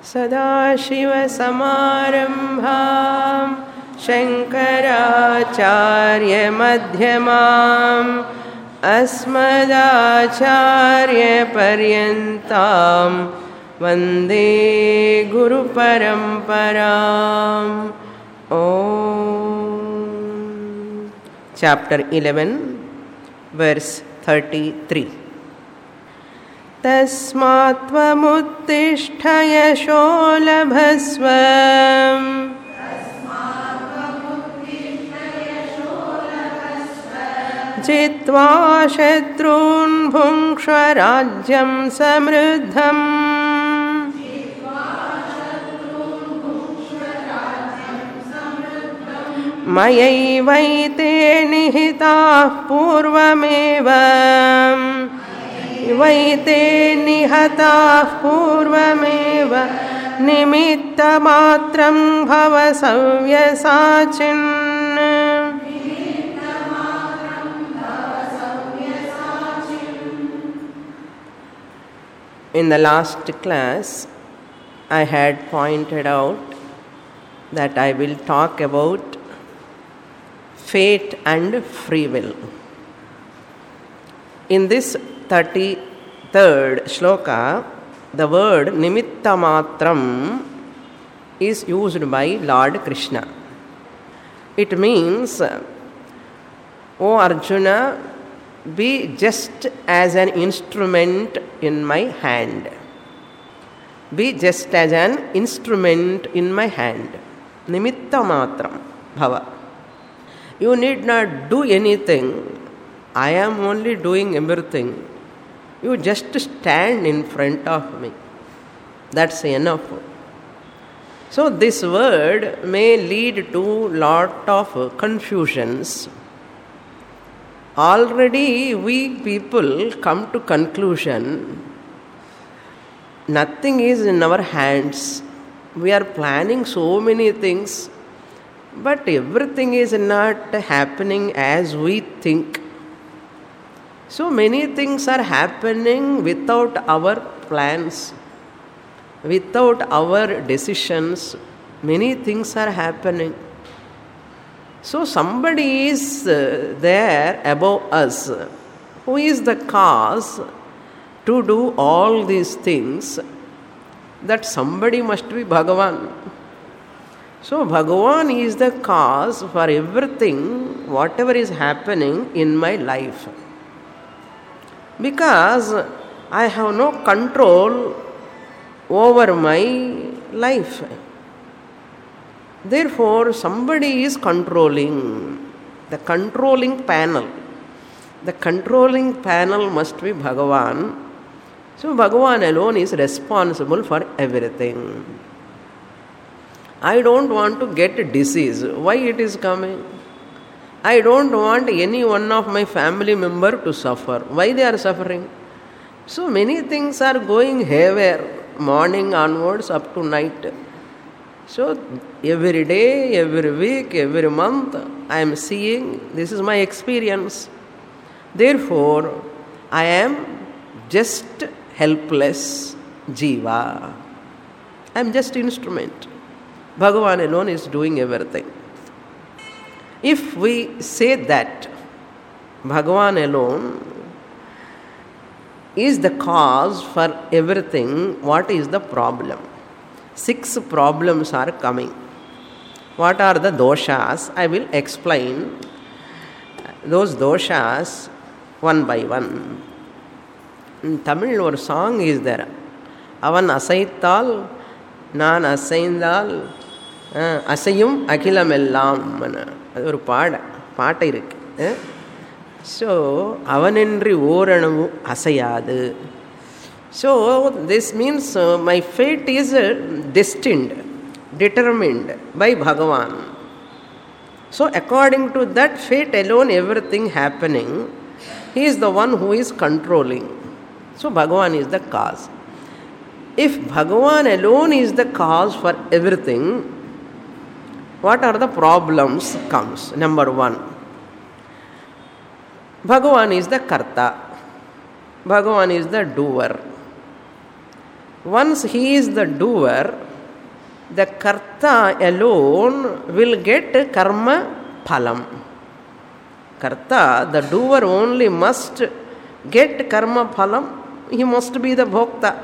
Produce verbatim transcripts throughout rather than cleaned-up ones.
सदाशिवसमारम्भां शङ्कराचार्यमध्यमाम् अस्मदाचार्यपर्यन्तां वन्दे गुरुपरम्पराम्. Om. Chapter eleven, verse thirty-three. तस्मात् त्वमुत्तिष्ठ यशो लभस्व जित्वा शत्रून् भुङ्क्ष्व राज्यं समृद्धम्. मयैवैते निहिताः पूर्वमेव वैते निहताः पूर्वमेव निमित्तमात्रं भव सव्यसाचिन्. In the last class, I had pointed out that I will talk about fate and free will. In this thirty-third shloka, the word nimittamatram is used by Lord Krishna. It means, O Arjuna, be just as an instrument in my hand. Be just as an instrument in my hand. Nimittamatram bhava. You need not do anything. I am only doing everything. You just stand in front of me. That's enough. So this word may lead to lot of confusions. Already we people come to conclusion, nothing is in our hands. We are planning so many things, but everything is not happening as we think. So many things are happening without our plans, without our decisions. Many things are happening. So somebody is there above us who is the cause to do all these things. That somebody must be Bhagavan. So Bhagavan is the cause for everything, whatever is happening in my life. Because I have no control over my life. Therefore, somebody is controlling. The controlling panel. The controlling panel must be Bhagavan. So Bhagavan alone is responsible for everything. I don't want to get disease. Why it is coming? I don't want any one of my family member to suffer. Why they are suffering? So many things are going haywire, morning onwards up to night. So every day, every week, every month, I am seeing, this is my experience. Therefore, I am just helpless jiva. I am just instrument. Bhagavan alone is doing everything. If we say that Bhagavan alone is the cause for everything, what is the problem? Six problems are coming. What are the doshas? I will explain those doshas one by one. In Tamil, ஒரு song is there. அவன் அசைத்தால் நான் அசைந்தால் அசையும் அகிலமெல்லாம். அது ஒரு பாட பாட்டை இருக்கு. So அவனின்றி ஓரணமும் அசையாது. So this means uh, my fate is uh, destined, determined by Bhagavan. So according to that fate alone, everything happening, he is the one who is controlling. So Bhagavan is the cause. If Bhagavan alone is the cause for everything, what are the problems comes? Number one, Bhagavan is the karta. Bhagavan is the doer. Once he is the doer, the karta alone will get karma phalam. Karta, the doer only must get karma phalam. He must be the bhokta.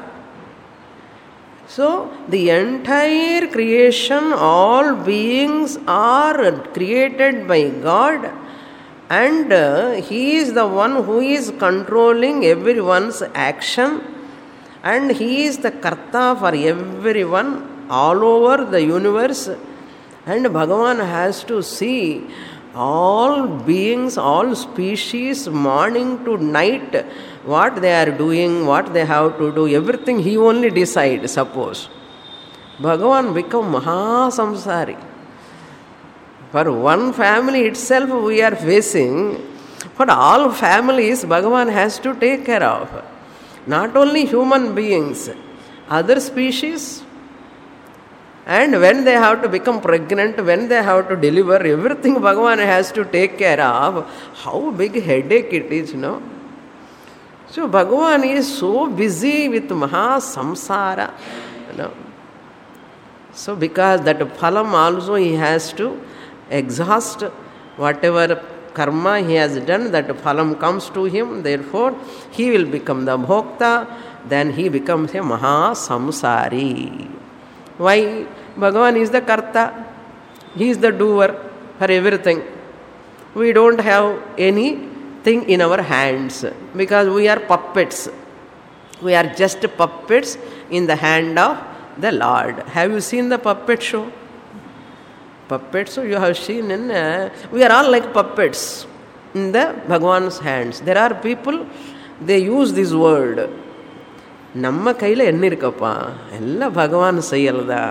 So, the entire creation, all beings are created by God, and uh, He is the one who is controlling everyone's action, and He is the karta for everyone all over the universe. And Bhagavan has to see all beings, all species, morning to night, what they are doing, what they have to do, everything he only decides, suppose. Bhagavan become Mahasamsari. For one family itself we are facing, for all families Bhagavan has to take care of. Not only human beings, other species. And when they have to become pregnant, when they have to deliver, everything Bhagavan has to take care of. How big headache it is, no? So Bhagavan is so busy with Mahasamsara, you know. So because that phalam also he has to exhaust whatever karma he has done, that phalam comes to him, therefore he will become the bhokta, then he becomes a Mahasamsari. Why? Bhagavan is the karta, he is the doer for everything. We don't have anything in our hands because we are puppets. We are just puppets in the hand of the Lord. Have you seen the puppet show? Puppet show you have seen in, uh, we are all like puppets in the Bhagavan's hands. There are people, they use this word. நம்ம கையில் என்ன இருக்கப்பா எல்லாம் பகவான் செய்யறதா.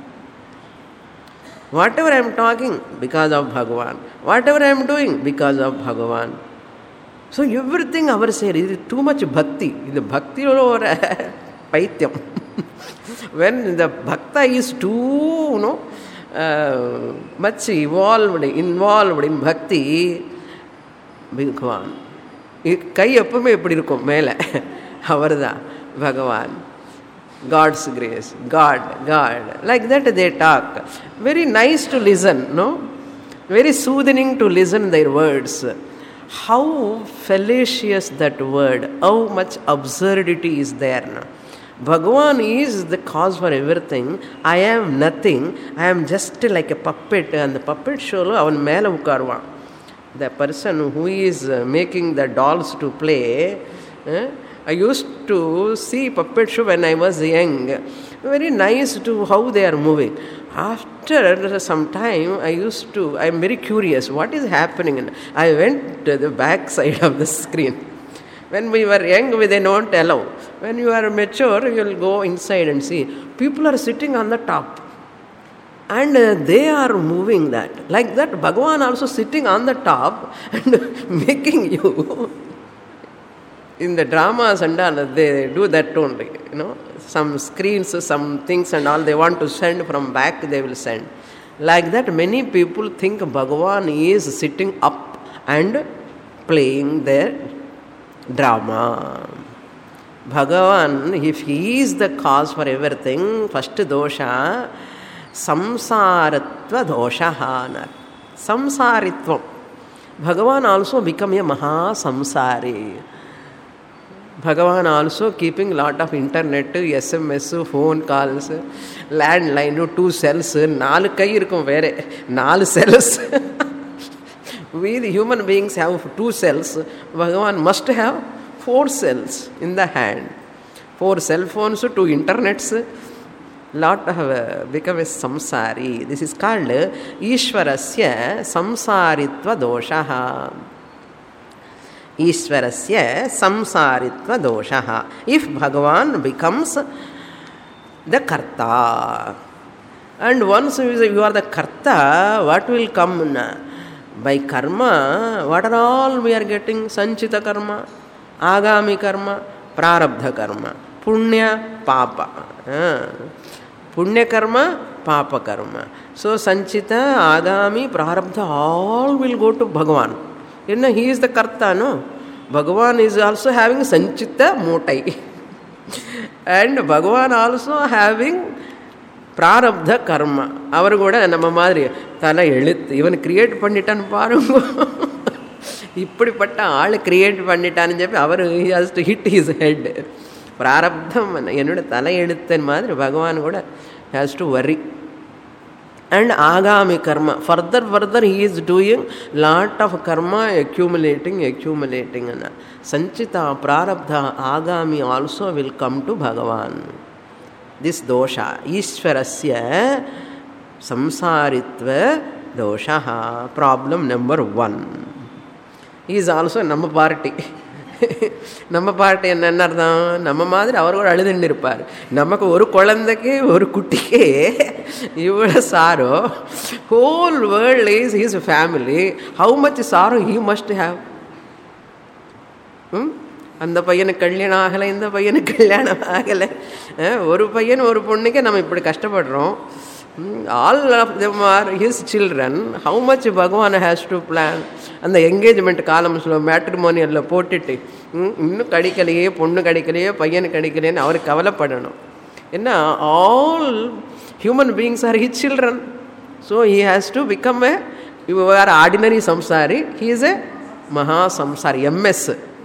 Whatever I am talking, because of Bhagavan. Whatever I am doing, because of Bhagavan. So everything அவர் செய்யறது. It is too much bhakti. இந்த பக்தியோட ஒரு பைத்தியம். When the bhakta is too, you know, uh, much evolved, involved in bhakti, Bhagavan. கை எப்பவுமே எப்படி இருக்கும் மேலே அவர் தான் Bhagavan, God's grace, God, God. Like that they talk. Very nice to listen, no? Very soothing to listen their words. How fallacious that word, how much absurdity is there. No? Bhagavan is the cause for everything. I am nothing. I am just like a puppet. And the puppet show, avan mele ukarvan. The person who is making the dolls to play, eh? I used to see puppet show when I was young. Very nice to how they are moving. After some time, I used to, I am very curious, what is happening? I went to the back side of the screen. When we were young, we did not allow. When you are mature, you will go inside and see. People are sitting on the top. And uh, they are moving that. Like that, Bhagavan also sitting on the top and making you. In the dramas and all, they do that only, you know. Some screens, some things and all, they want to send from back, they will send. Like that, many people think Bhagavan is sitting up and playing their drama. Bhagavan, if he is the cause for everything, first dosha, samsaratva dosha. Samsaritvam. Bhagavan also become a Mahasamsari. Bhagavan also keeping lot of internet, S M S, phone calls, landline, two cells, naal kai irukum vere, naal cells. We the human beings have two cells. Bhagavan must have four cells in the hand. Four cell phones, two internets. Lot of uh, become a samsari. This is called Ishvarasya samsaritva doshaha. Ishvarasya samsaritva doshaha. If Bhagavan becomes the karta, and once you are the karta, what will come? By karma, what are all we are getting? Sanchita karma, agami karma, prarabdha karma, punya, papa. Uh, punya karma, papa karma. So sanchita, agami, prarabdha, all will go to Bhagavan. You know, he is the karta, no? Bhagavan is also having sanchita motai. And Bhagavan also having prarabdha karma. அவர் கூட நம்ம மாதிரி தலை எழுத்து இவன் create பண்ணிட்டான்னு பாருங்க. இப்படிப்பட்ட ஆள் create பண்ணிட்டான்னு சொல்லி அவர் has to hit his head. பிராரப்தம் என்னோட தலை எழுத்தன் மாதிரி பகவான் கூட has to worry. And agami karma, further further he is doing lot of karma, accumulating accumulating. Sanchita prarabdha agami also will come to Bhagavan. This dosha Ishvarasya samsaritva dosha, problem number one. He is also நம்ம party. நம்ம party என்னென்ன அர்த்தம்? நம்ம மாதிரி அவர் கூட அழுதுன்னு இருப்பார். நமக்கு ஒரு குழந்தைக்கு ஒரு குட்டிக்கே இவ்வளோ sorrow. Whole world is his family. How much sorrow he must have. அந்த பையனுக்கு கல்யாணம் ஆகலை, இந்த பையனுக்கு கல்யாணம் ஆகலை, ஒரு பையன் ஒரு பொண்ணுக்கே நம்ம இப்படி கஷ்டப்படுறோம். All of them are his children. How much Bhagavan has to plan? அந்த என்கேஜ்மெண்ட் காலம்ஸில் மேட்ரிமோனியலில் போட்டுட்டு இன்னும் கிடைக்கலையே, பொண்ணு கிடைக்கலையே, பையனு கிடைக்கலையேன்னு அவர் கவலைப்படணும். ஏன்னா all human beings are his children. So he has to become a you are ordinary samsari, he is a maha samsari. MS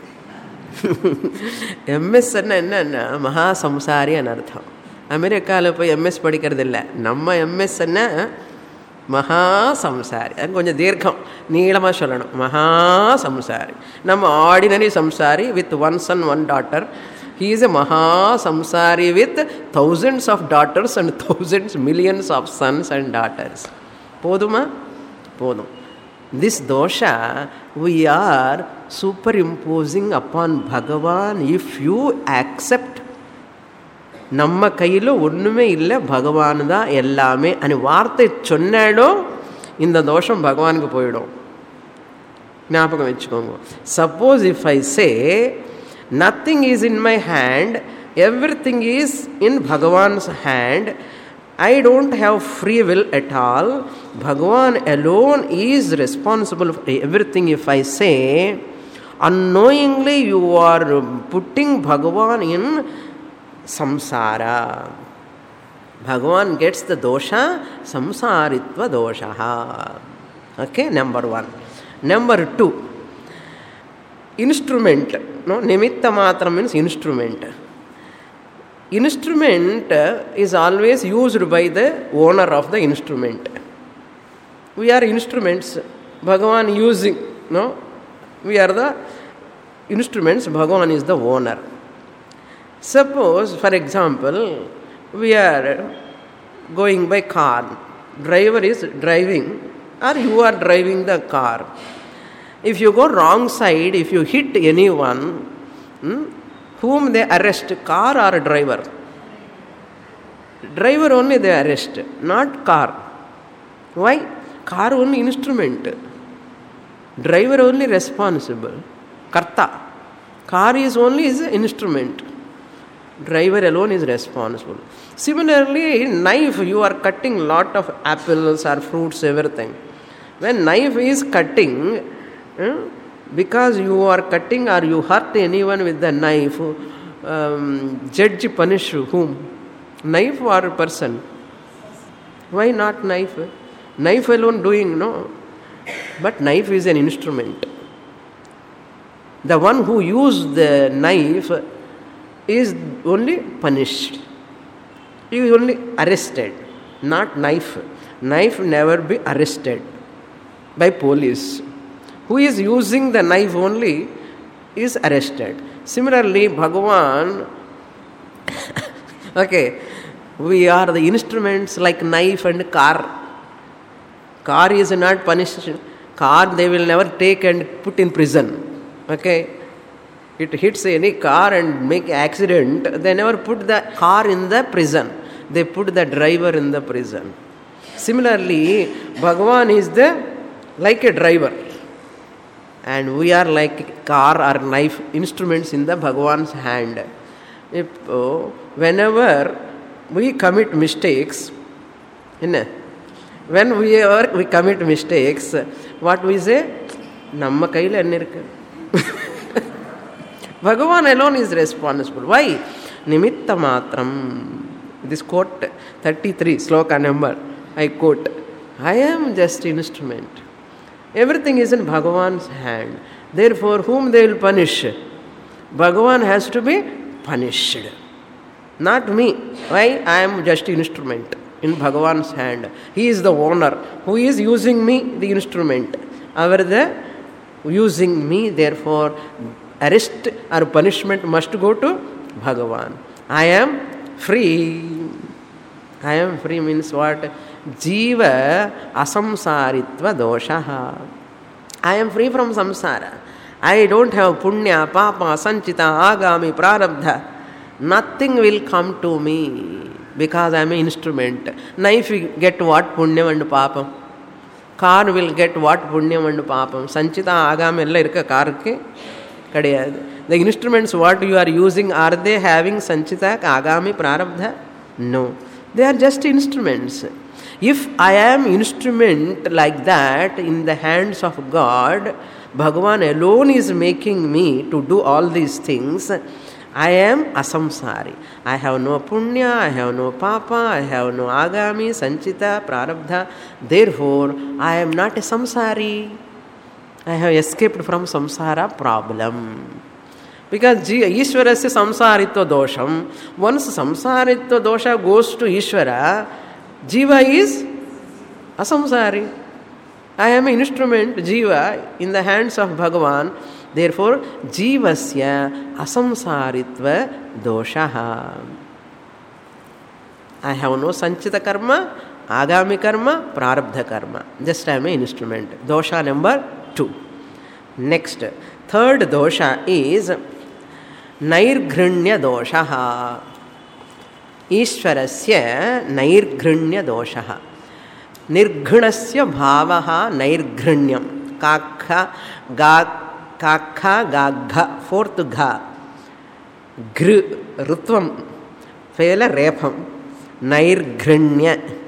எம்எஸ்ன்னா என்னன்னா மகா சம்சாரின்னு அர்த்தம். அமெரிக்காவில் போய் எம்எஸ் படிக்கிறது இல்லை. நம்ம எம்எஸ்ன்னா மகா சம்சாரி. அது கொஞ்சம் தீர்க்கம் நீளமாக சொல்லணும். மகா சம்சாரி. நம்ம ordinary samsari with one son one daughter. He is a maha samsari with thousands of daughters and thousands millions of sons and daughters. போதுமா? போதும். This dosha we are superimposing upon Bhagavan if you accept. நம்ம கையில் ஒன்றுமே இல்லை, பகவான் தான் எல்லாமே அனு வார்த்தை சொன்னாலும் இந்த தோஷம் பகவானுக்கு போயிடும். ஞாபகம் வச்சுக்கோங்க. Suppose if I say nothing is in my hand, everything is in Bhagavan's hand, I don't have free will at all, Bhagavan alone is responsible for everything. If I say unknowingly you are putting Bhagavan in samsara. Bhagavan gets the dosha samsaritva dosha. Okay, number one. Number two, instrument. No, nimitta matra means instrument. Instrument is always used by the owner of the instrument. We are instruments. Bhagavan using, no? We are the instruments. Bhagavan is the owner. Suppose, for example, we are going by car. Driver is driving or you are driving the car. If you go wrong side, if you hit anyone, hmm, whom they arrest, car or driver? Driver only they arrest, not car. Why? Car only instrument. Driver only responsible. Karta. Car is only is instrument. Driver alone is responsible. Similarly, knife, you are cutting lot of apples or fruits, everything. When knife is cutting, hmm, because you are cutting or you hurt anyone with the knife, um, judge punish whom? Knife or person? Why not knife? Knife alone doing, no? But knife is an instrument. The one who used the knife is only punished. He is only arrested, not knife. Knife never be arrested by police. Who is using the knife only is arrested. Similarly, Bhagavan, okay, we are the instruments like knife and car. Car is not punished. Car they will never take and put in prison. Okay, it hits any car and make accident, they never put the car in the prison. They put the driver in the prison. Similarly, Bhagavan is the like a driver. And we are like car or knife, instruments in the Bhagavan's hand. If, oh, whenever we commit mistakes, when we, ever, we commit mistakes, what we say? Namma kaiyila enna irukku. Bhagavan alone is responsible. Why? nimitta matram. This quote thirty-three, sloka number, I quote. I am just instrument. Everything is in Bhagavan's hand. Therefore, whom they will punish? Bhagavan has to be punished. Not me. Why? I am just instrument in Bhagavan's hand. He is the owner who is using me, the instrument. Our the using me, therefore, arrest or punishment must go to Bhagavan. I am free. I am free means what? Jiva asamsaritva doshaha. I am free from samsara. I don't have punya, papa, sanchita, agami, prarabdha. Nothing will come to me because I am an instrument. Knife will get what? Punyam and papam. Car will get what? Punyam and papam. Sanchita, agami, ella irka car ke kadiyadu. The instruments what you are using, are they having sanchita, agami, prarabdha? No. They are just instruments. If I am instrument like that in the hands of God, Bhagavan alone is making me to do all these things. I am asamsari. I have no punya, I have no papa, I have no agami, sanchita, prarabdha. Therefore, I am not a samsari. I have escaped from samsara problem. Because Ishwarasya samsaritva dosham, once samsaritva dosha goes to Ishvara, Jiva is asamsari. I am an instrument, Jiva, in the hands of Bhagavan. Therefore, Jivasya asamsaritva doshaha. I have no sanchita karma, agami karma, prarabdha karma. Just I am an instrument. Dosha number two. Next, third dosha is Nairghrinya doshaha. Ishvarasya Nairghrinya doshaha. Nirghnasya bhavaha Nairghrinyam. Kakha, ga, kakha, gagha, fourth gha. Gr, rutvam, fela repam. Nairghrinya.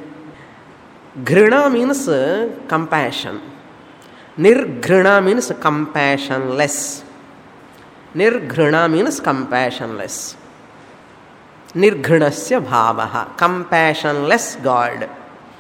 Ghrina means uh, compassion. Nirghrina means compassionless. Nirghrina means compassionless. Nirghnasya bhavaha, compassionless God.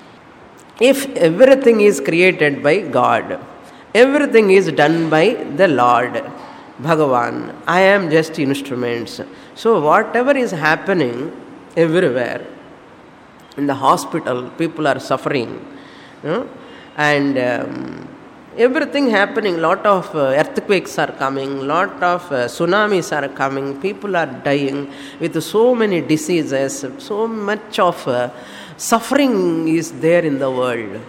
If everything is created by God, everything is done by the Lord, Bhagavan, I am just instruments. So whatever is happening everywhere, in the hospital, people are suffering, you know, and um, everything happening, lot of uh, earthquakes are coming, lot of uh, tsunamis are coming, people are dying with so many diseases, so much of uh, suffering is there in the world.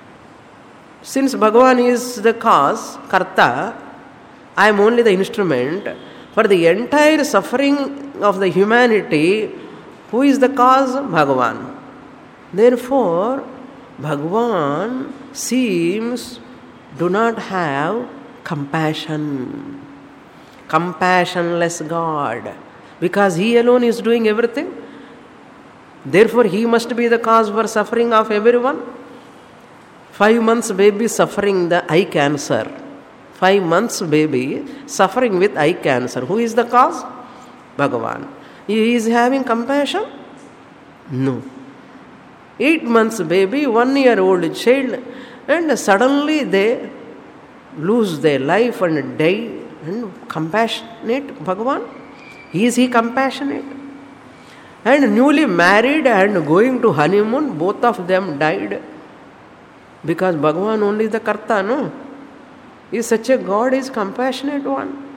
Since Bhagavan is the cause, Karta, I am only the instrument. For the entire suffering of the humanity, who is the cause? Bhagavan. Therefore, Bhagavan seems do not have compassion. Compassionless God. Because He alone is doing everything. Therefore, He must be the cause for suffering of everyone. Five months baby suffering the eye cancer. Five months baby suffering with eye cancer. Who is the cause? Bhagavan. He is having compassion? No. Eight months baby, one year old child, and suddenly they lose their life and die. And compassionate Bhagavan? Is He compassionate? And newly married and going to honeymoon, both of them died. Because Bhagavan only is the Karta, no? Is such a God is compassionate one.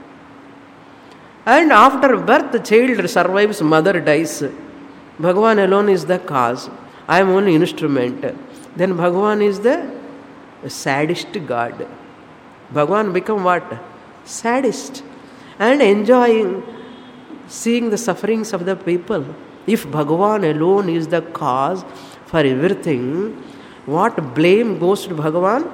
And after birth, the child survives, mother dies. Bhagavan alone is the cause. I am only instrument. Then Bhagavan is the sadist God. Bhagavan become what? Sadist. And enjoying seeing the sufferings of the people. If Bhagavan alone is the cause for everything, what blame goes to Bhagavan?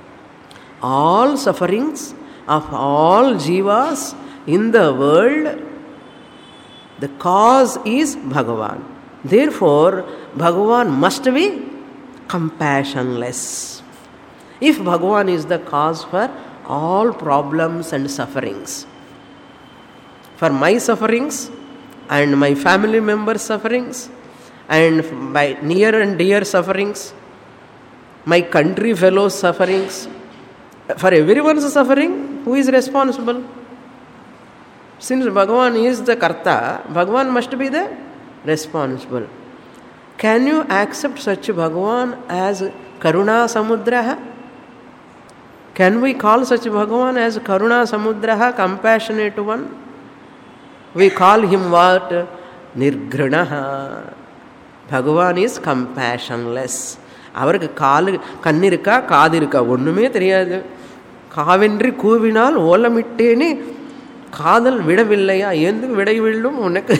All sufferings of all jivas in the world, the cause is Bhagavan. Therefore, Bhagavan must be compassionless. If Bhagavan is the cause for all problems and sufferings, for my sufferings, and my family members' sufferings, and my near and dear sufferings, my country fellows' sufferings. For everyone's suffering, who is responsible? Since Bhagavan is the Karta, Bhagavan must be the responsible. Can you accept such Bhagavan as Karuna Samudraha? Can we call such Bhagavan as Karuna Samudraha, compassionate one? We call him what? Nirgranaha. Bhagavan is compassionless. அவருக்கு காலு கண்ணு இருக்கா காது இருக்கா ஒன்றுமே தெரியாது. காவென்றி கூவினால் ஓலமிட்டேனே காதல் விடவில்லையா? எந்த விடைவில்லும் உனக்கு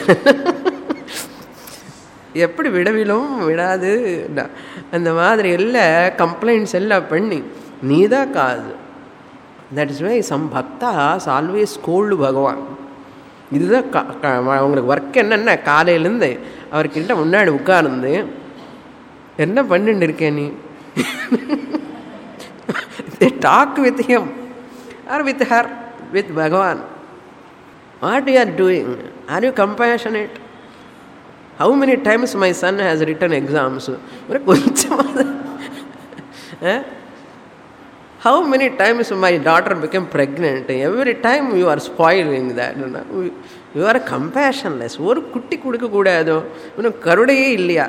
எப்படி விடவிலும் விடாது. அந்த மாதிரி எல்லாம் கம்ப்ளைண்ட்ஸ் எல்லாம் பண்ணி நீதான் காது. That is why some bhaktas always scold Bhagavan. இதுதான் அவங்களுக்கு ஒர்க் என்னென்ன, காலையிலேருந்து அவர்கிட்ட முன்னாடி உட்கார்ந்து என்ன பண்ணிட்டு இருக்கேன் நீ? They talk with him or with her, with Bhagavan. What you are doing? Are you compassionate? How many times my son has written exams? How many times my daughter became pregnant? Every time you are spoiling that. You are compassionless. ஒரு குட்டி கொடுக்க கூடாதோ? இன்னும் கருணையே இல்லையா?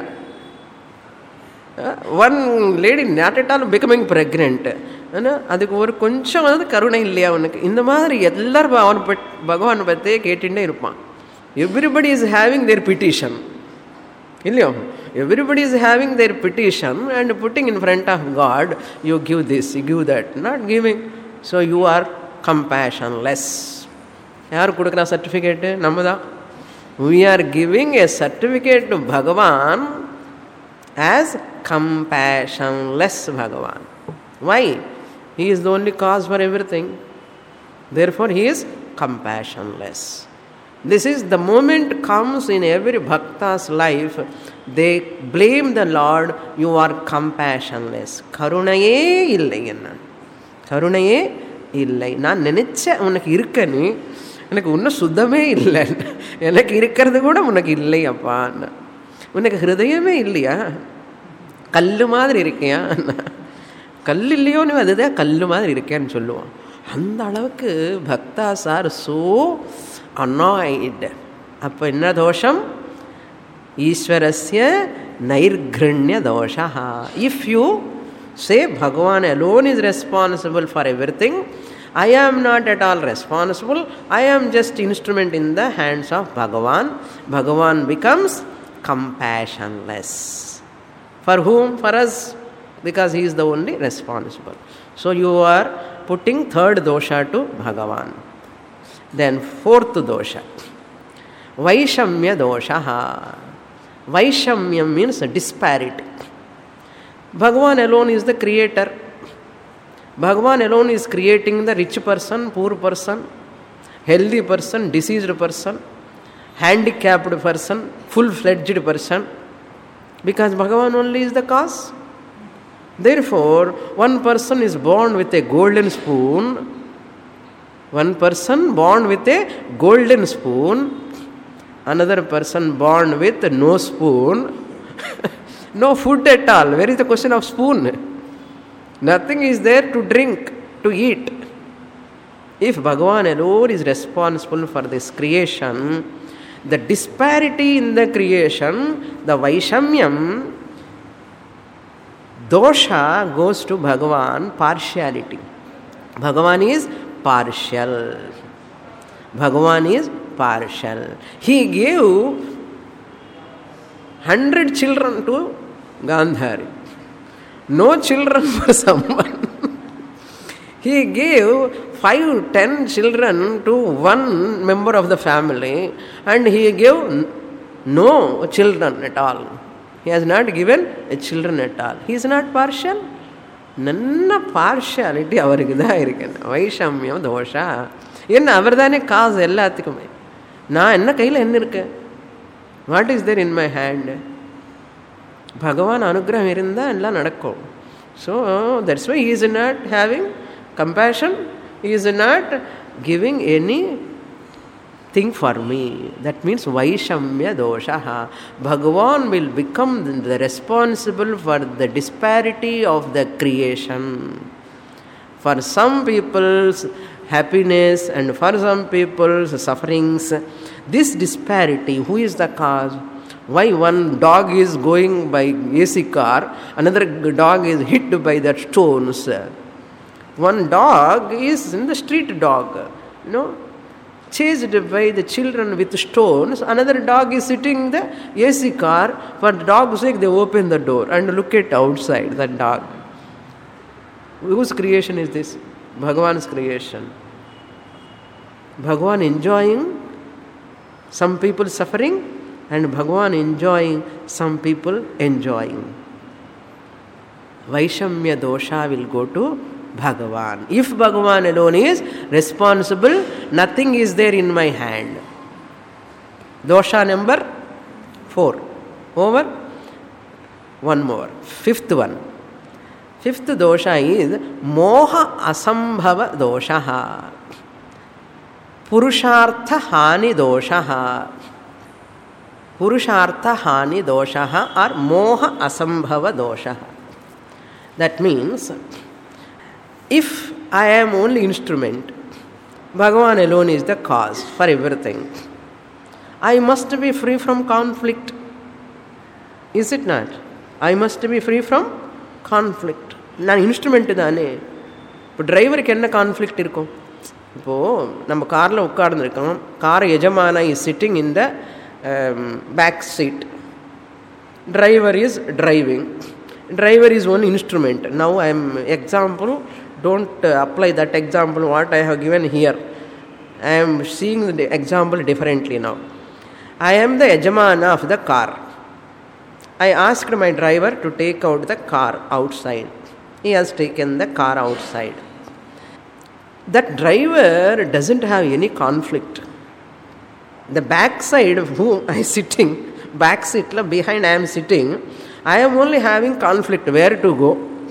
One lady not at all becoming pregnant. அதுக்கு ஒரு கொஞ்சம் வந்து கருணை இல்லையா உனக்கு? இந்த மாதிரி எல்லாரும் அவன் பகவான் பற்றே கேட்டுட்டே இருப்பான். Everybody is having their petition இல்லையோ? Everybody is having their petition and putting in front of God, you give this, you give that, not giving. So you are compassionless. யார் கொடுக்குறா சர்டிஃபிகேட்டு? நம்ம தான். We are giving a certificate to Bhagavan as compassionless Bhagavan. Why? He is the only cause for everything. Therefore, he is compassionless. This is the moment comes in every bhakta's life. They blame the Lord, you are compassionless. கருணையே இல்லை என்ன? கருணையே இல்லை. நான் நினைச்ச உனக்கு இருக்க, நீ எனக்கு இன்னும் சுத்தமே இல்லை, எனக்கு இருக்கிறது கூட உனக்கு இல்லை அப்பா. உனக்கு ஹிருதயமே இல்லையா? கல் மாதிரி இருக்கியா? கல் இல்லையோன்னு அதுதான் கல் மாதிரி இருக்கேன்னு சொல்லுவான். அந்த அளவுக்கு பக்தாஸ் ஆர் சோ அனாய்டு. அப்போ என்ன தோஷம்? ஈஸ்வரஸ்ய நைர்கிருண்ய தோஷா. இஃப் யூ சே பகவான் alone is responsible for everything, I am not at all responsible, I am just instrument in the hands of Bhagavan, Bhagavan becomes compassionless. For whom? For us, because he is the only responsible. So you are putting third dosha to Bhagavan. Then fourth dosha, Vaishamya dosha. Vaishamya means disparity. Bhagavan alone is the creator. Bhagavan alone is creating the rich person, poor person, healthy person, diseased person, handicapped person, full-fledged person, because Bhagavan only is the cause. Therefore, one person is born with a golden spoon, one person born with a golden spoon, another person born with no spoon, no food at all. Where is the question of spoon? Nothing is there to drink, to eat. If Bhagavan alone is responsible for this creation, the disparity in the creation, the Vaishamyam, dosha goes to Bhagavan, partiality. Bhagavan is partial. Bhagavan is partial. He gave hundred children to Gandhari. No children for someone. He gave five, ten children to one member of the family, and he gave no children at all. He has not given a children at all. He is not partial. Nanna partiality avarku da irukku. Vaishamya dosha. Enna avardane cause ellathikume. Na enna kaiyila enna irukku? What is there in my hand? Bhagavan anugraham irundha ella nadakkum. So that's why he is not having compassion. He is not giving any think for me. That means Vaishamya dosha. Bhagavan will become the responsible for the disparity of the creation. For some people's happiness and for some people's sufferings, this disparity, who is the cause? Why one dog is going by A C car, another dog is hit by the stones. One dog is in the street dog, you know, chased by the children with stones. Another dog is sitting in the A C car. For dog's sake, they open the door and look at outside that dog. Whose creation is this? Bhagavan's creation. Bhagavan enjoying, some people suffering, and Bhagavan enjoying, some people enjoying. Vaishamya dosha will go to Bhagavan. If Bhagavan alone is responsible, nothing is there in my hand. Dosha number four. Over? One more. Fifth one. Fifth dosha is Moha Asambhava dosha. Purushartha Hani dosha. Purushartha Hani dosha or Moha Asambhava dosha. That means, if I am only instrument, Bhagavan alone is the cause for everything, I must be free from conflict. Is it not? I must be free from conflict. நான் instrument தானே. இப்போ டிரைவருக்கு என்ன conflict இருக்கும்? இப்போது நம்ம காரில் உட்கார்ந்துருக்கோம். கார் எஜமானா is sitting in the back seat. Driver is driving. Driver is one instrument. Now I am example, don't uh, apply that example what I have given here. I am seeing the example differently now. I am the yajamana of the car. I asked my driver to take out the car outside. He has taken the car outside. That driver doesn't have any conflict. The back side of whom I am sitting, back seat behind I am sitting, I am only having conflict where to go.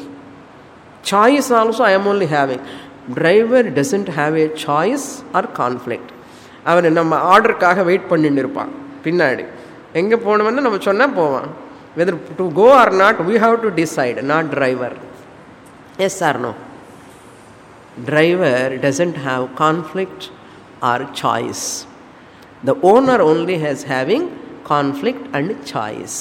Choice also I am only having. Driver doesn't have a choice or conflict. அவன் நம்ம ஆர்டருக்காக wait பண்ணிட்டு இருப்பான் பின்னாடி. எங்கே போகணும்னு நம்ம சொன்னால் போவான். whether to go or not, we have to decide, not driver. Yes or no? Driver doesn't have conflict or choice. The owner only has having conflict and choice.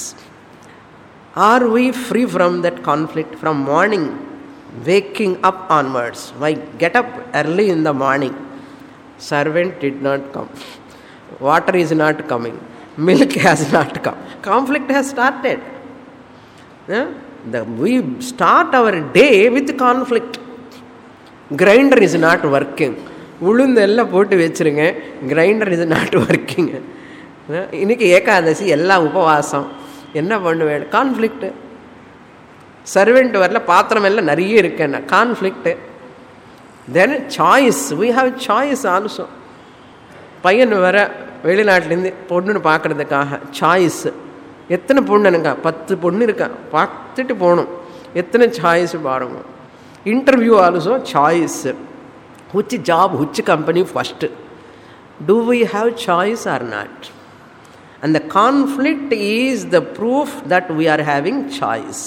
Are we free from that conflict from morning, waking up onwards? Why get up early in the morning? Servant did not come. Water is not coming. Milk has not come. Conflict has started. Yeah? The, we start our day with conflict. Grinder is not working. உளுந்து எல்லாம் போட்டு வச்சிருங்க. Grinder is not working. இன்னைக்கு ஏகாதசி எல்லாம் உபவாசம். என்ன பண்ணுவேன்? Conflict. Servant வரல, பாத்திரம் எல்லாம் நிறைய இருக்கேன்னா conflict. Then choice, we have choice also. பையன் வர வெளிநாட்டிலேருந்து பொண்ணுன்னு பார்க்குறதுக்காக சாய்ஸ். எத்தனை பொண்ணு எனக்கா? பத்து பொண்ணு இருக்கா, பார்த்துட்டு போகணும். எத்தனை சாய்ஸ் பாருங்க. Interview also choice. which job, which company first? Do we have choice or not? And the conflict is the proof that we are having choice.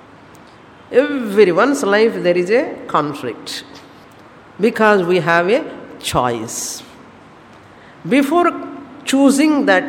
Everyone's life there is a conflict because we have a choice. Before choosing that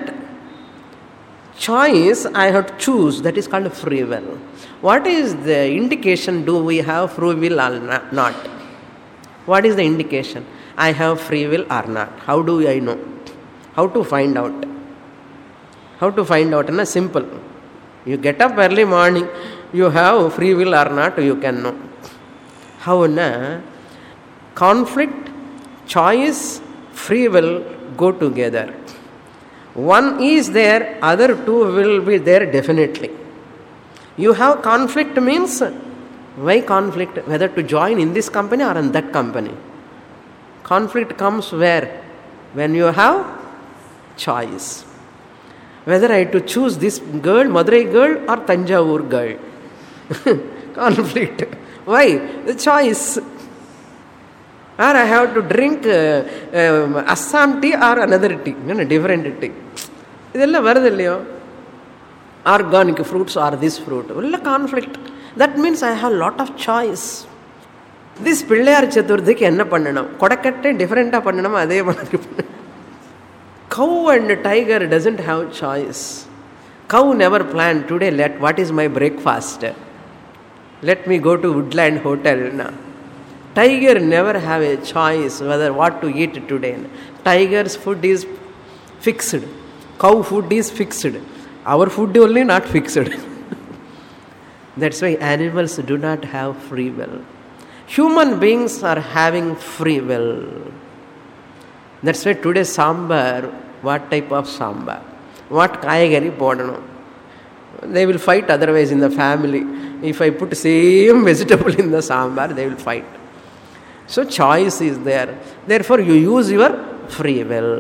choice, I have to choose. That is called free will. What is the indication? Do we have free will or not? What is the indication? I have free will or not? How do I know? How to find out? How to find out? Na simple. You get up early morning, you have free will or not, you can know. How na? Conflict, choice, free will go together. One is there, other two will be there definitely. You have conflict means, why conflict? Whether to join in this company or in that company. Conflict comes where? When you have choice. Whether I have to choose this girl, Madurai girl or Tanjavur girl. Conflict. Why? The choice. Or I have to drink uh, um, Assam tea or another tea, you know, different tea. ಇದೆಲ್ಲ ಬರೋದಿಲ್ಲಯೋ organic fruits are this fruit ಎಲ್ಲ conflict. That means I have lot of choice. This Pillaiyar சதுர்த்திக்கு என்ன பண்ணணும், கொடக்கட்டை டிஃப்ரெண்ட்டாக பண்ணணுமா அதே மாதிரி பண்ணணும். Cow and tiger doesn't have choice. Cow never planned today let what is my breakfast, let me go to Woodland Hotel. Na. Tiger never have a choice whether what to eat today. Tiger's food is fixed, cow food is fixed, our food only not fixed. That's why animals do not have free will. Human beings are having free will. That's why today sambar, what type of sambar, what kaigari podano, they will fight otherwise in the family. If I put same vegetable in the sambar, they will fight. So choice is there. Therefore you use your free will.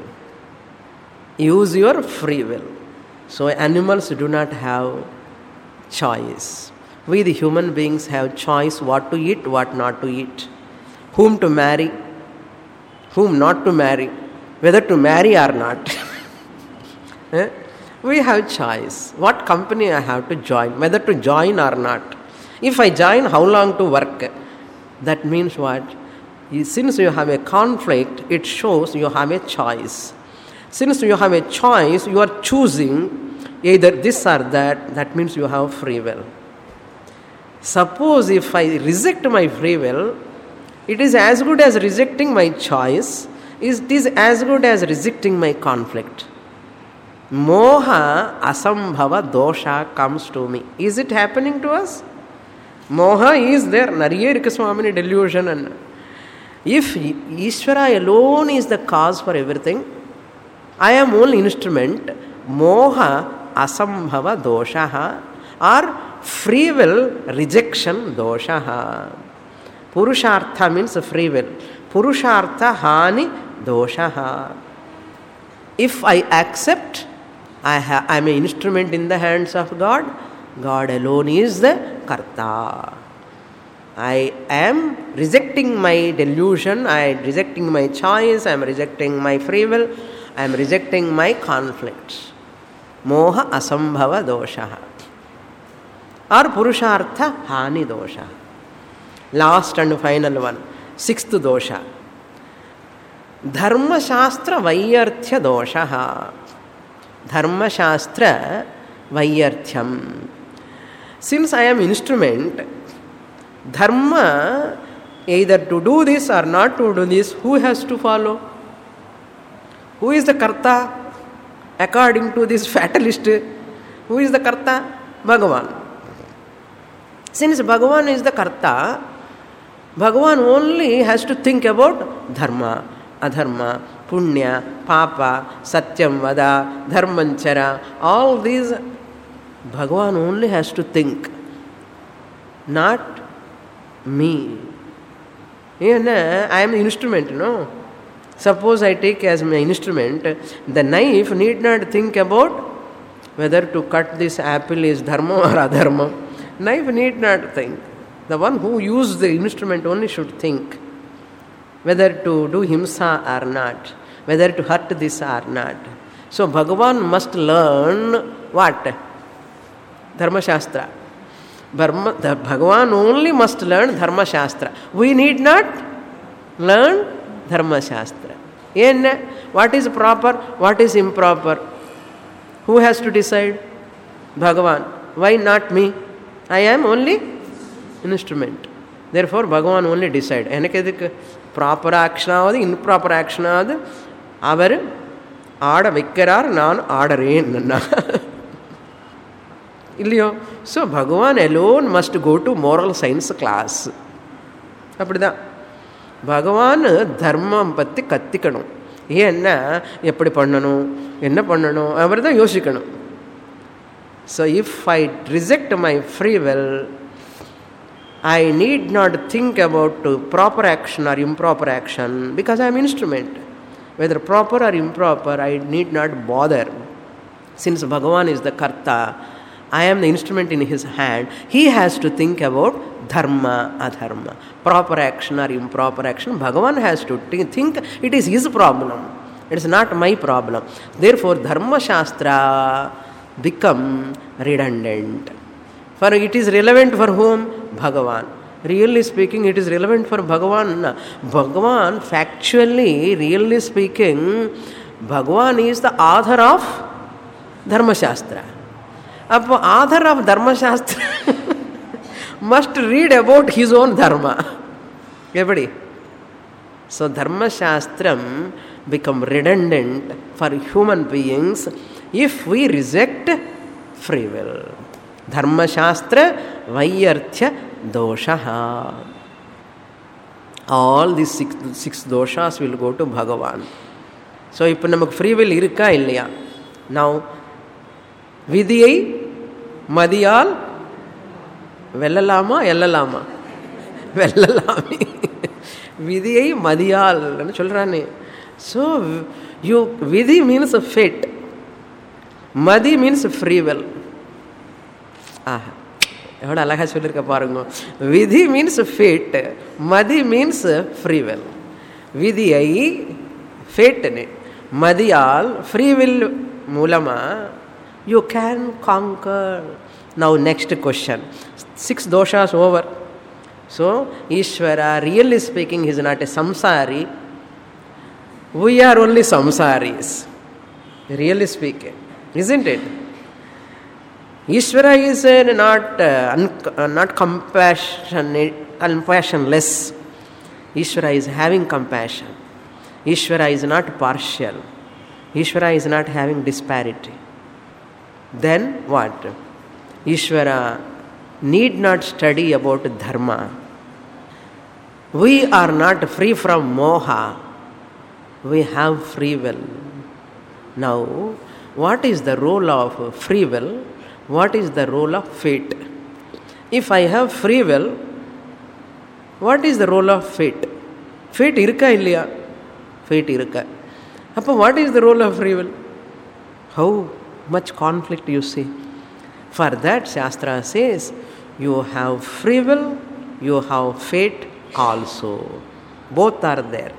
Use your free will. So animals do not have choice. We the human beings have choice what to eat, what not to eat, whom to marry, whom not to marry, whether to marry or not. eh? We have choice. What company I have to join, whether to join or not. If I join, how long to work? That means what? Since you have a conflict, it shows you have a choice. Since you have a choice, you are choosing either this or that, that means you have free will. Suppose if I reject my free will, it is as good as rejecting my choice, it is as good as rejecting my conflict. Moha asambhava dosha comes to me. Is it happening to us? Moha is there. Nariye irukku Swamini delusion. And if Ishvara alone is the cause for everything, I am only instrument. Moha asambhava doshaha, or free will rejection doshaha. Purushartha means free will. Purushartha hani doshaha. If I accept, I ha- I am an instrument in the hands of God. God alone is the karta. I am rejecting my delusion, I am rejecting my choice, I am rejecting my free will, I am rejecting my conflicts. Moha asambhava doshaha. Or purushartha hani dosha. Last and final one, sixth dosha. Dharma shastra vaiyarthya doshaha. Dharma shastra vaiyarthyam. Since I am instrument, dharma, either to do this or not to do this, who has to follow? Who is the karta? According to this fatalist, who is the karta? Bhagavan. Since Bhagavan is the karta, Bhagavan only has to think about dharma, adharma, punya, papa, satyam vada, dharmanchara, all these Bhagavan only has to think, not me. I am the instrument, no? Suppose I take as my instrument, the knife need not think about whether to cut this apple is dharma or adharma. Knife need not think. The one who uses the instrument only should think whether to do himsa or not, whether to hurt this or not. So Bhagavan must learn what? Dharma Shastra. Dharma, the Bhagavan only must learn Dharma Shastra. We need not learn Dharma Shastra. In what is proper, what is improper? Who has to decide? Bhagavan. Why not me? I am only instrument. Therefore Bhagavan only decide. Enakadhik proper action avadu, improper action avadu, அவர் ஆட வைக்கிறார், நான் ஆடறேன். இல்லையோ? So பகவான் alone must go to moral science class. அப்படிதான் பகவான் தர்மம் பற்றி கற்றுக்கணும். ஏன்னா எப்படி பண்ணணும், என்ன பண்ணணும், அவர் தான் யோசிக்கணும். So if I reject my free will, I need not think about proper action or improper action because I am instrument. Whether proper or improper, I need not bother. Since Bhagavan is the karta, I am the instrument in his hand. He has to think about dharma, adharma, proper action or improper action. Bhagavan has to think it is his problem. It is not my problem. Therefore, Dharma Shastra become redundant. For it is relevant for whom? Bhagavan. Really speaking, it is relevant for Bhagavan. Bhagavan, factually, really speaking, Bhagavan is the author of Dharma Shastra. Appo author of Dharma Shastra must read about his own dharma. Everybody. So Dharma Shastram become redundant for human beings if we reject free will. Dharma Shastra Vaiyarthya Doshaha. All these six, six doshas will go to Bhagavan. So, if we have free will, irukka illaya. Now, Vidiyai Madiyal Vellalama Ellalama Vellalami Vidiyai Madiyal anu solrane. So, you Vidhi means a fate. Madi means free will. Ah, எவ்வளோ அழகாக சொல்லியிருக்க பாருங்க. Vidhi means fate, mati means free will. விதியை ஃபேட்டுன்னு, மதியால் free will மூலமாக you can conquer. Now next question. Six doshas over. So Ishwara really speaking is not a samsari. we are only samsaris, really speaking, isn't it? Ishvara is uh, not uh, un- uh, not compassionate, compassionless. Ishvara is having compassion. Ishvara is not partial. Ishvara is not having disparity. Then what? Ishvara need not study about dharma. We are not free from moha. We have free will. Now, what is the role of free will? What is the role of fate? If I have free will, what is the role of fate? Fate irukka illaya? Fate irukka. Appo what is the role of free will? How much conflict you see. For that, Shastra says, you have free will, you have fate also. Both are there.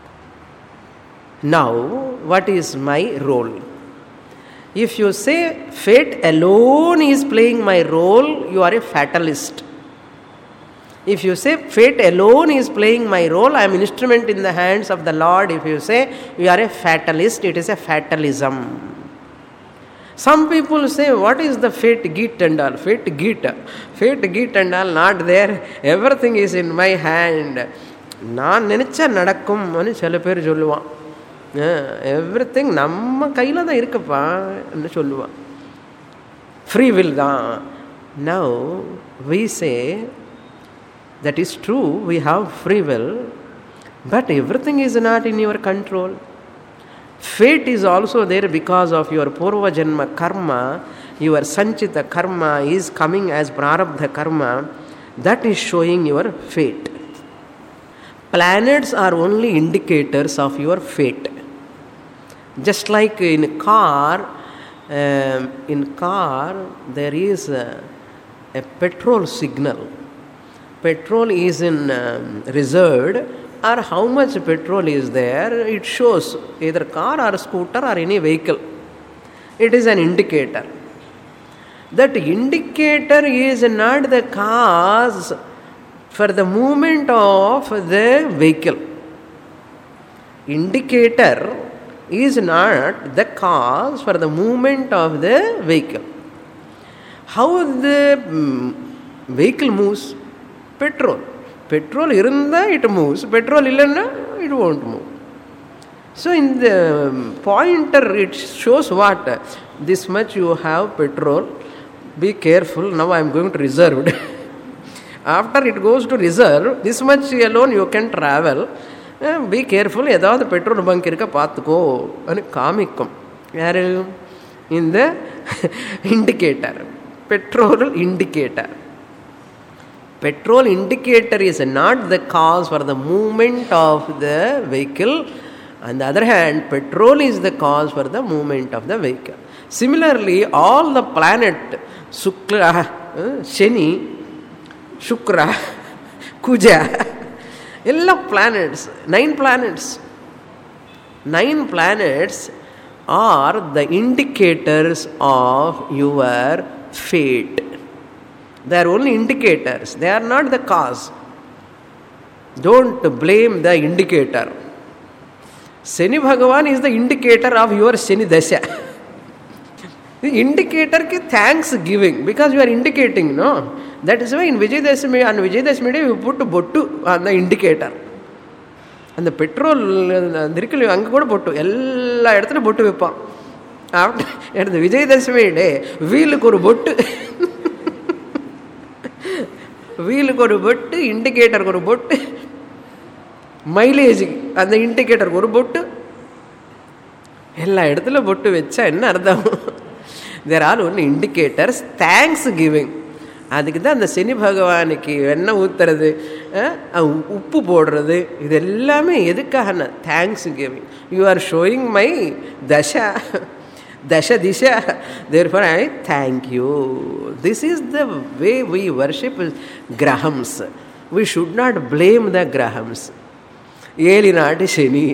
Now, what is my role? If you say fate alone is playing my role, you are a fatalist. If you say fate alone is playing my role, I am an instrument in the hands of the Lord. If you say you are a fatalist, it is a fatalism. Some people say, what is the fate git and all? Fate git. Fate git and all not there. Everything is in my hand. நான் நினைச்சா நடக்கும் சில பேர் சொல்லுவான். Everything நம்ம கையில் தான் இருக்குப்பா என்று சொல்லுவான். ஃப்ரீ வில் தான். Now we say that is true, we have free will, but everything is not in your control. Fate is also there because of your purva janma karma. Your sanchita karma is coming as prarabdha karma. That is showing your fate. Planets are only indicators of your fate. Just like in car, um, in car there is a, a petrol signal. Petrol is in um, reserved, or how much petrol is there, it shows either car or scooter or any vehicle. It is an indicator. That indicator is not the cause for the movement of the vehicle. Indicator is not the cause for the movement of the vehicle. How the vehicle moves? Petrol. Petrol irunda it moves. Petrol illanna it won't move. So in the pointer it shows what? This much you have petrol. Be careful. Now I am going to reserved. After it goes to reserve, this much alone you can travel. Be careful. ஏதாவது petrol bunk இருக்க பார்த்துக்கோ అని காமிக்கும். யாரு? இந்த indicator. Petrol indicator. Petrol indicator is not the cause for the movement of the vehicle. On the other hand, petrol is the cause for the movement of the vehicle. Similarly, all the planet, Sukla, uh, Shani, Shukra, Kuja, all planets, nine planets. Nine planets are the indicators of your fate. They are only indicators. They are not the cause. Don't blame the indicator. Shani Bhagavan is the indicator of your Shani Dasha. The indicator ki thanks giving, because you are indicating, no? That is why in Vijayadashami, on Vijayadashami day, we put bottu on the indicator. And the petrol, dirikali anga kuda bottu, ella edathila bottu vippan. After at the Vijayadashami day, wheel ku oru bottu. Wheel ku oru bottu, indicator ku oru bottu. Mileage and the indicator ku oru bottu. Ella edathila bottu vecha enna ardham? There are only indicators. Thanks giving. அதுக்கு தான் அந்த சனி பகவானுக்கு எண்ணெய் ஊற்றுறது, உப்பு போடுறது, இது எல்லாமே எதுக்காகனா thanks giving. You are showing my dasha dasha disha, therefore I thank you. This is the way we worship grahams. We should not blame the grahams. ஏழு நாட்டு சனி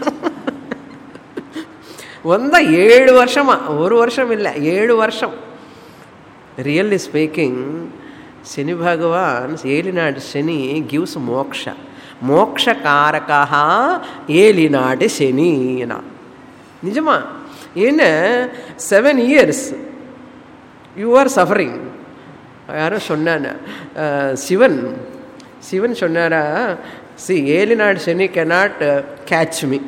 வந்தா ஏழு வருஷமா, ஒரு வருஷம் இல்லை, ஏழு வருஷம். Really speaking, Shani Bhagavan, Elinad Shani gives moksha. Moksha karakaha Elinad Shani. Nijama. In uh, seven years, you are suffering. Yaro Shonnana. Shivan. Shivan Shonnara. See, Elinad Shani cannot uh, catch me.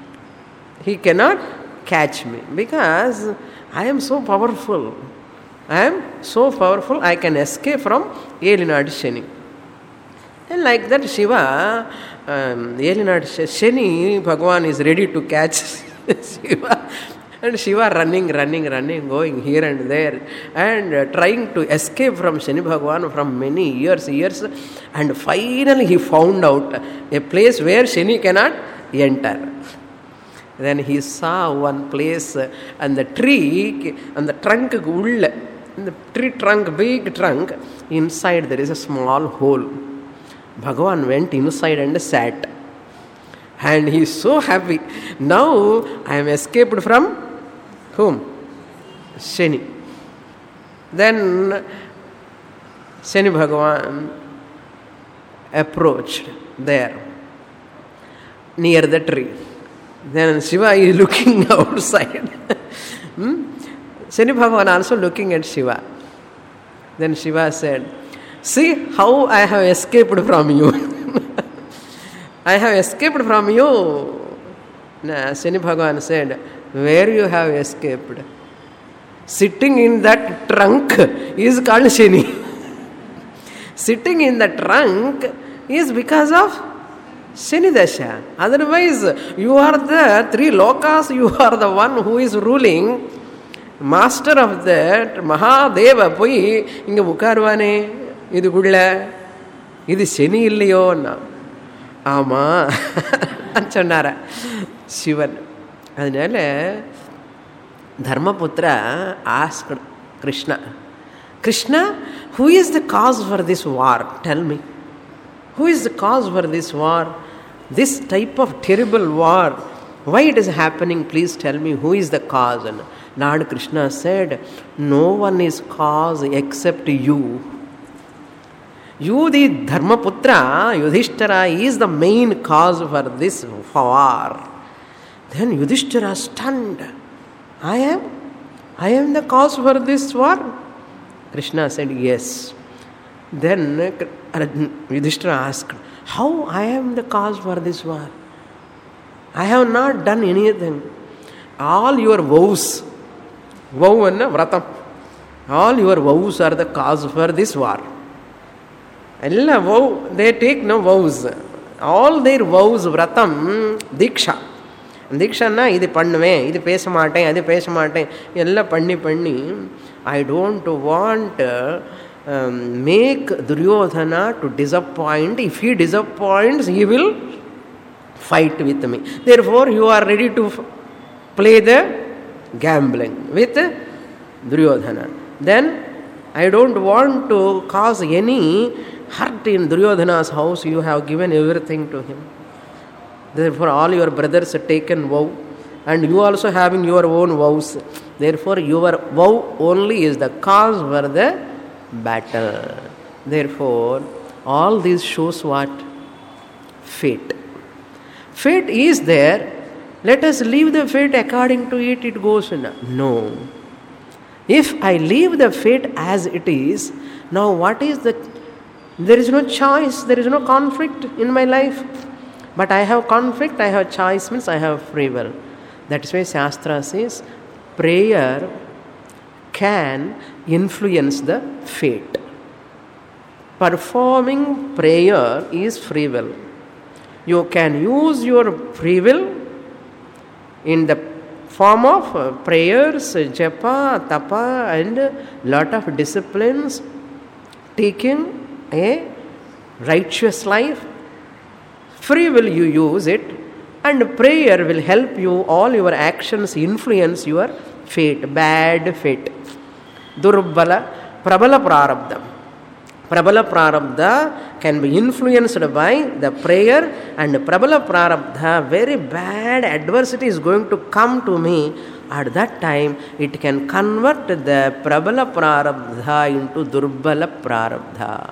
He cannot catch me because I am so powerful. I am so powerful, I can escape from Elinad Shani. And like that, Shiva, um, Elinad Shani, Bhagavan is ready to catch Shiva. And Shiva running, running, running, going here and there, and uh, trying to escape from Shani Bhagavan from many years, years. And finally he found out a place where Shani cannot enter. Then he saw one place, uh, and the tree, and the trunk, in the tree trunk, big trunk, inside there is a small hole. Bhagavan went inside and sat. And he is so happy. Now I am escaped from whom? Shani. Then Shani Bhagavan approached there, near the tree. Then Shiva is looking outside. hmm? Shani Bhagavan also looking at Shiva. Then Shiva said, see how I have escaped from you. I have escaped from you. Nah, Shani Bhagavan said, where you have escaped? Sitting in that trunk is called Shani. Sitting in the trunk is because of Shani Dasha. Otherwise, you are the three lokas, you are the one who is ruling. Master of that Mahadeva poi inga ukarvane idu kudla idu Shani illiyo na ama chonnara Shivan. Adinale Dharmaputra asked Krishna, Krishna, who is the cause for this war? Tell me. Who is the cause for this war? This type of terrible war. Why it is happening? Please tell me who is the cause. And Lord Krishna said, no one is cause except you. You, the Dharmaputra, Yudhishthira, is the main cause for this war. Then Yudhishthira stunned. I am? I am the cause for this war? Krishna said, yes. Then Yudhishthira asked, how I am the cause for this war? I have not done anything. All your vows, vow and vratam, all your vows are the cause for this war. Alla vow, they take no vows. All their vows, vratam, diksha. Diksha na, idu pannuven, idu pesa maten, adu pesa maten, ella panni panni. I don't want uh, um, make Duryodhana to disappoint. If he disappoints, he will fight with me. Therefore, you are ready to f- play the gambling with Duryodhana. Then I don't want to cause any hurt in Duryodhana's house. You have given everything to him. Therefore, all your brothers have taken vow, and you also having your own vows. Therefore, your vow only is the cause for the battle. Therefore, all this shows what? Fate. Fate is there. Let us leave the fate according to it, it goes. No. If I leave the fate as it is, now what is the... There is no choice, there is no conflict in my life. But I have conflict, I have choice, means I have free will. That is why Shastra says, prayer can influence the fate. Performing prayer is free will. You can use your free will in the form of prayers, japa, tapa, and lot of disciplines, taking a righteous life. Free will you use it, and prayer will help you. All your actions influence your fate, bad fate. Durbala, prabala prarabdha. Prabala prarabdha can be influenced by the prayer, and prabala prarabdha, very bad adversity is going to come to me. At that time, it can convert the prabala prarabdha into durbala prarabdha.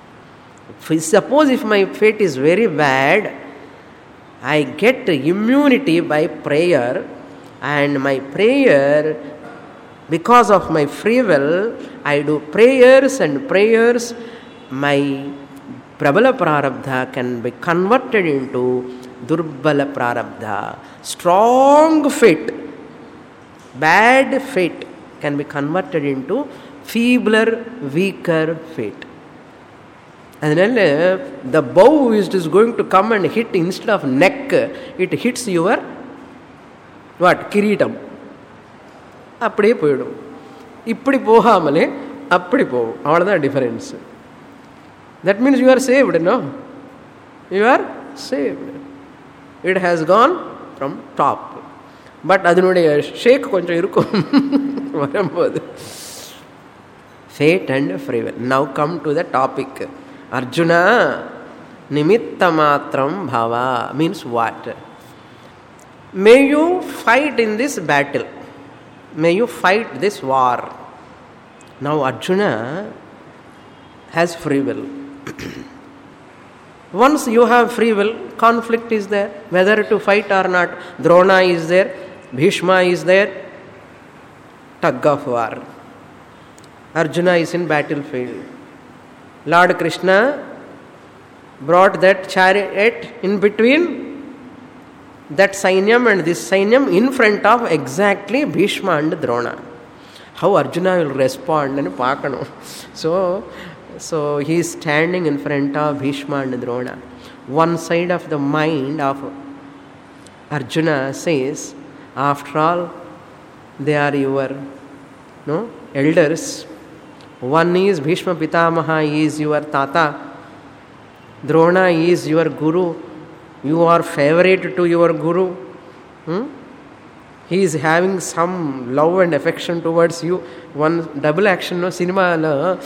Suppose if my fate is very bad, I get immunity by prayer, and my prayer, because of my free will, I do prayers and prayers, my prabala prarabdha can be converted into durbala prarabdha. Strong fate, bad fate can be converted into feebler, weaker fate. And then the bow is just going to come and hit, instead of neck, it hits your what? Kiritam. அப்படியே போயிடும். இப்படி போகாமலே அப்படி போகும். அவ்வளோதான் difference. That means you are saved, no? You are saved. It has gone from top. But அதனுடைய ஷேக் கொஞ்சம் இருக்கும் வரும்போது. Fate and free will. Now come to the topic. Arjuna, nimitta matram bhava means what? May you fight in this battle. May you fight this war. Now Arjuna has free will. Once you have free will, conflict is there, whether to fight or not. Drona is there, Bhishma is there, tug of war. Arjuna is in battlefield. Lord Krishna brought that chariot in between that Sainyam and this Sainyam in front of exactly Bhishma and Drona. How Arjuna will respond and paakano. So, so he is standing in front of Bhishma and Drona. One side of the mind of Arjuna says, after all, they are your no elders. One is Bhishma Pitamaha, he is your Tata. Drona is your Guru. You are favorite to your Guru. Hmm? He is having some love and affection towards you. One double action, no cinema, no,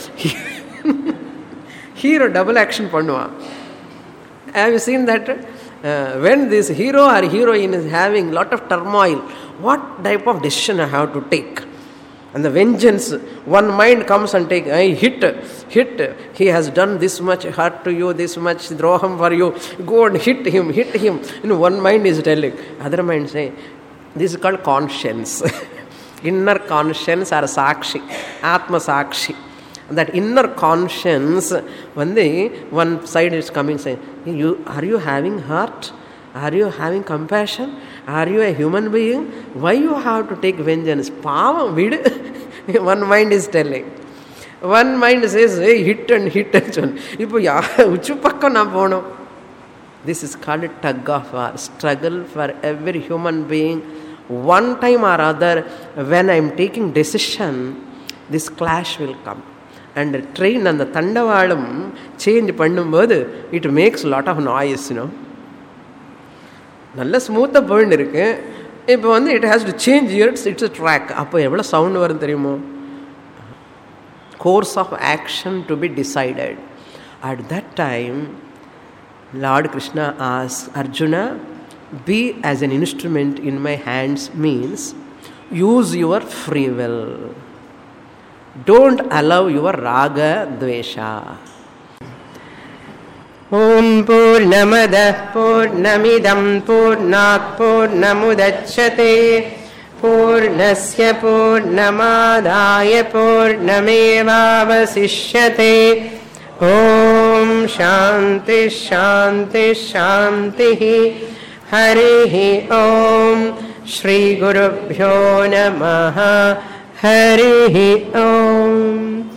hero double action pannuva. Have you seen that? Uh, when this hero or heroine is having lot of turmoil, what type of decision I have to take? And the vengeance, one mind comes and take, I hit, hit, he has done this much hurt to you, this much droham for you, go and hit him, hit him. You know, one mind is telling, other mind say, this is called conscience. Inner conscience or sakshi, atma sakshi. That inner conscience, when they, one side is coming saying, you, are you having heart? Are you having compassion? Are you a human being? Why you have to take vengeance? Pavam vid. One mind is telling. One mind says, hey, hit and hit and so on. Uchu pakka na pono. This is called tug of war, struggle for every human being. One time or other, when I am taking decision, this clash will come. And the train and the Tandavalam change பண்ணும்போது, it makes a lot of noise, you know. நல்ல ஸ்மூத்தாக போயின்னு இருக்கு. இப்போ வந்து it has to change years its track. அப்போ எவ்வளோ sound வரும் தெரியுமோ? course of action to be decided. At that time, Lord Krishna asks Arjuna, be as an instrument in my hands means use your free will. Don't allow your raga, dvesha. Om Purnamada Purnamidam Purnat Purnamudachyate Purnasya Purnamadaya Purnamevavasishyate. Om Shanti Shanti Shanti. Harihi Om. Shri Gurubhyo Namaha. Harihi Om.